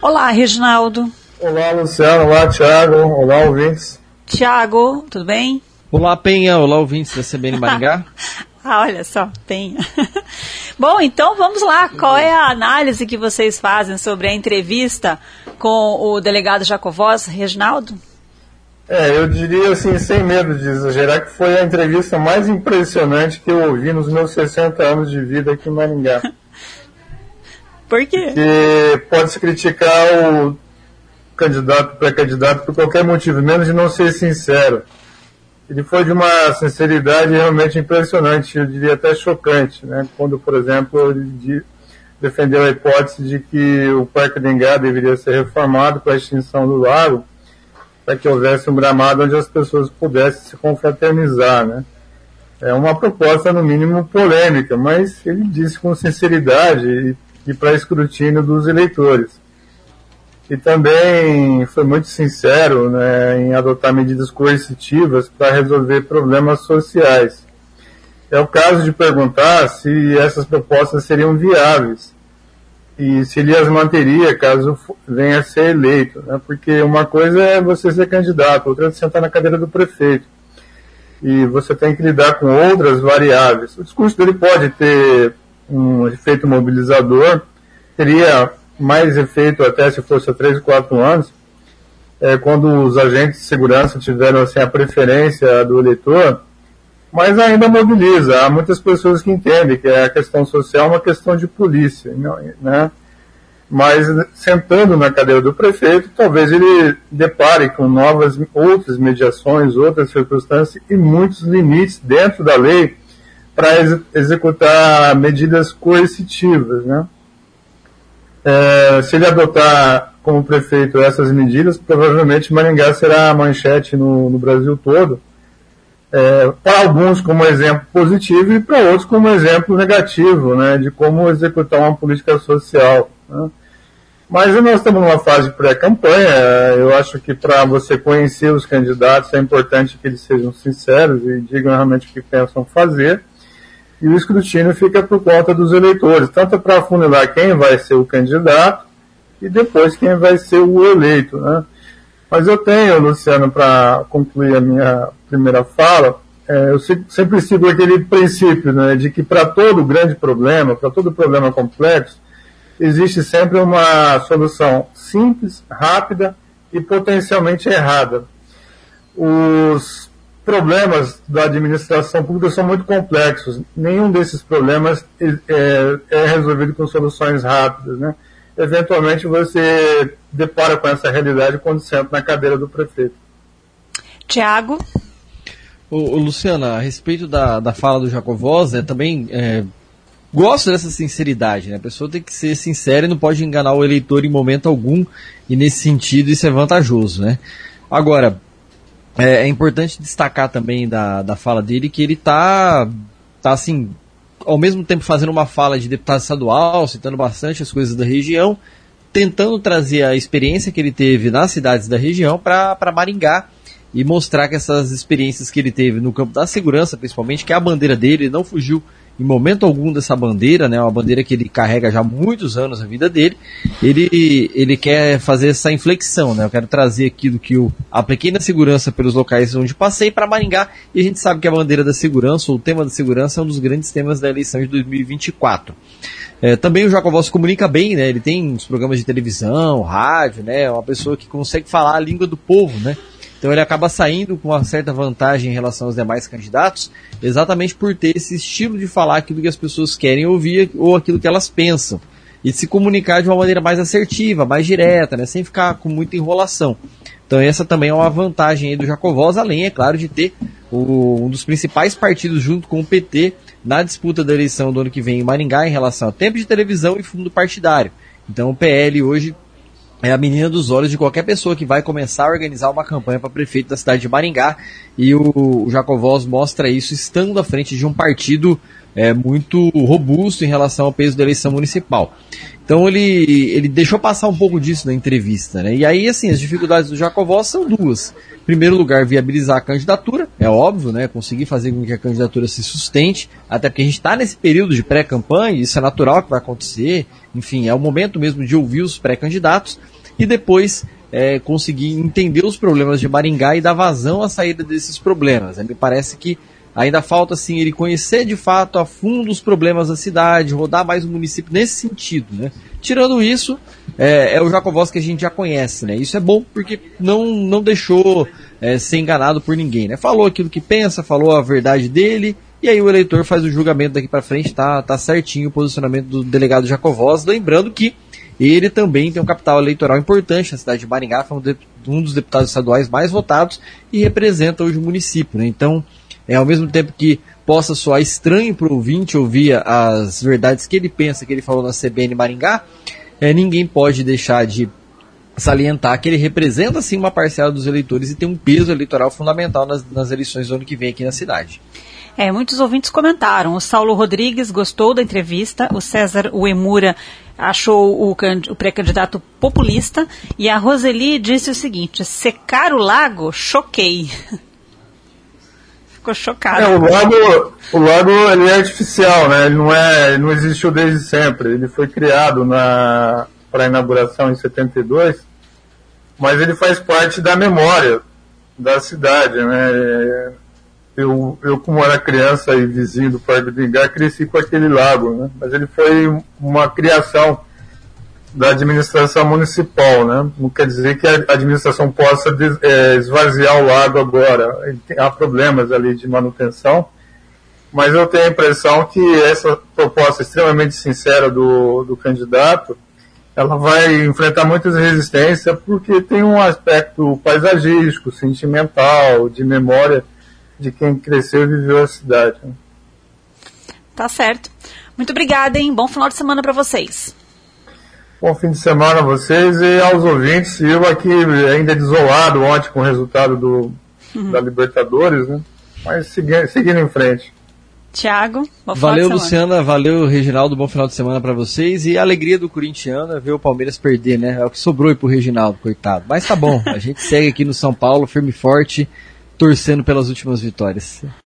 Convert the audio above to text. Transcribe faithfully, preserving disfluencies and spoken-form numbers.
Olá, Reginaldo. Olá, Luciano. Olá, Thiago. Olá, ouvintes. Thiago, tudo bem? Olá, Penha. Olá, ouvintes da C B N Maringá. Ah, olha só, Penha. Bom, então vamos lá. Qual é a análise que vocês fazem sobre a entrevista com o delegado Jacovós, Reginaldo? É, eu diria assim, sem medo de exagerar, que foi a entrevista mais impressionante que eu ouvi nos meus sessenta anos de vida aqui em Maringá. Por quê? Porque pode-se criticar o candidato, pré-candidato, por qualquer motivo, menos de não ser sincero. Ele foi de uma sinceridade realmente impressionante, eu diria até chocante, né? Quando, por exemplo, ele defendeu a hipótese de que o Parque do Engar deveria ser reformado para a extinção do lago, para que houvesse um gramado onde as pessoas pudessem se confraternizar, né? É uma proposta, no mínimo, polêmica, mas ele disse com sinceridade e e para escrutínio dos eleitores. E também foi muito sincero, né, em adotar medidas coercitivas para resolver problemas sociais. É o caso de perguntar se essas propostas seriam viáveis e se ele as manteria caso venha a ser eleito, né, porque uma coisa é você ser candidato, outra é sentar na cadeira do prefeito. E você tem que lidar com outras variáveis. O discurso dele pode ter um efeito mobilizador, teria mais efeito até se fosse há três, quatro anos, é, quando os agentes de segurança tiveram assim, a preferência do eleitor, mas ainda mobiliza. Há muitas pessoas que entendem que a questão social é uma questão de polícia, né? Mas sentando na cadeira do prefeito, talvez ele depare com novas, outras mediações, outras circunstâncias e muitos limites dentro da lei para ex- executar medidas coercitivas, né? É, se ele adotar como prefeito essas medidas, provavelmente Maringá será a manchete no, no Brasil todo, é, para alguns como exemplo positivo e para outros como exemplo negativo, né, de como executar uma política social, né? Mas nós estamos numa fase de pré-campanha. Eu acho que para você conhecer os candidatos é importante que eles sejam sinceros e digam realmente o que pensam fazer. E o escrutínio fica por conta dos eleitores, tanto para afunilar quem vai ser o candidato e depois quem vai ser o eleito, né? Mas eu tenho, Luciano, para concluir a minha primeira fala, é, eu sempre sigo aquele princípio, né, de que para todo grande problema, para todo problema complexo, existe sempre uma solução simples, rápida e potencialmente errada. Os problemas da administração pública são muito complexos. Nenhum desses problemas é, é resolvido com soluções rápidas, né? Eventualmente você depara com essa realidade quando senta na cadeira do prefeito. Tiago? Ô, ô, Luciana, a respeito da, da fala do Jacovós, né, também é, gosto dessa sinceridade, né? A pessoa tem que ser sincera e não pode enganar o eleitor em momento algum, e nesse sentido isso é vantajoso, né? Agora, É, é importante destacar também da, da fala dele que ele está, tá, assim, ao mesmo tempo fazendo uma fala de deputado estadual, citando bastante as coisas da região, tentando trazer a experiência que ele teve nas cidades da região para Maringá e mostrar que essas experiências que ele teve no campo da segurança, principalmente, que a bandeira dele não fugiu em momento algum dessa bandeira, né, uma bandeira que ele carrega já há muitos anos na vida dele. Ele, ele quer fazer essa inflexão, né, eu quero trazer aquilo que eu apliquei na segurança pelos locais onde passei para Maringá, e a gente sabe que a bandeira da segurança, ou o tema da segurança, é um dos grandes temas da eleição de dois mil e vinte e quatro. É, também o Jacovós se comunica bem, né, ele tem uns programas de televisão, rádio, né, é uma pessoa que consegue falar a língua do povo, né. Então ele acaba saindo com uma certa vantagem em relação aos demais candidatos, exatamente por ter esse estilo de falar aquilo que as pessoas querem ouvir ou aquilo que elas pensam. E se comunicar de uma maneira mais assertiva, mais direta, né, sem ficar com muita enrolação. Então essa também é uma vantagem aí do Jacovós, além, é claro, de ter o, um dos principais partidos junto com o P T na disputa da eleição do ano que vem em Maringá em relação a tempo de televisão e fundo partidário. Então o P L hoje é a menina dos olhos de qualquer pessoa que vai começar a organizar uma campanha para prefeito da cidade de Maringá, e o, o Jacovós mostra isso estando à frente de um partido é, muito robusto em relação ao peso da eleição municipal. Então ele, ele deixou passar um pouco disso na entrevista, né? E aí, assim, as dificuldades do Jacovós são duas. Em primeiro lugar, viabilizar a candidatura, é óbvio, né, conseguir fazer com que a candidatura se sustente, até porque a gente está nesse período de pré-campanha, isso é natural que vai acontecer, enfim, é o momento mesmo de ouvir os pré-candidatos e depois é, conseguir entender os problemas de Maringá e dar vazão à saída desses problemas. Me parece que ainda falta, assim, ele conhecer de fato a fundo os problemas da cidade, rodar mais o município nesse sentido, né? Tirando isso, é, é o Jacovós que a gente já conhece, né? Isso é bom porque não, não deixou é, ser enganado por ninguém, né? Falou aquilo que pensa, falou a verdade dele, e aí o eleitor faz o julgamento daqui para frente, tá, tá certinho o posicionamento do delegado Jacovós, lembrando que ele também tem um capital eleitoral importante na cidade de Maringá, foi um dos deputados estaduais mais votados e representa hoje o município, né? Então, é, ao mesmo tempo que possa soar estranho para o ouvinte ouvir as verdades que ele pensa, que ele falou na C B N Maringá, é, ninguém pode deixar de salientar que ele representa sim uma parcela dos eleitores e tem um peso eleitoral fundamental nas, nas eleições do ano que vem aqui na cidade. É, muitos ouvintes comentaram. O Saulo Rodrigues gostou da entrevista, o César Uemura achou o, o pré-candidato populista e a Roseli disse o seguinte: secar o lago, choquei. Ficou chocado. É, o lago, o lago ele é artificial, né? Ele não, é, ele não existiu desde sempre. Ele foi criado na, para a inauguração em setenta e dois, mas ele faz parte da memória da cidade, né? Eu, eu como era criança e vizinho do Parque do Ingá, cresci com aquele lago, né? Mas ele foi uma criação da administração municipal, né? Não quer dizer que a administração possa des, é, esvaziar o lago agora. Ele tem, há problemas ali de manutenção, mas eu tenho a impressão que essa proposta extremamente sincera do, do candidato, ela vai enfrentar muitas resistências, porque tem um aspecto paisagístico, sentimental, de memória de quem cresceu e viveu a cidade. Tá certo. Muito obrigada, hein? Bom final de semana para vocês. Bom fim de semana a vocês e aos ouvintes. Eu aqui ainda desolado ontem com o resultado do, uhum. da Libertadores, né? Mas seguindo, seguindo em frente. Tiago, bom final valeu, de semana. Luciana, valeu, Reginaldo, bom final de semana para vocês. E a alegria do corintiano é ver o Palmeiras perder, né? É o que sobrou aí pro Reginaldo, coitado. Mas tá bom, a gente segue aqui no São Paulo, firme e forte, torcendo pelas últimas vitórias.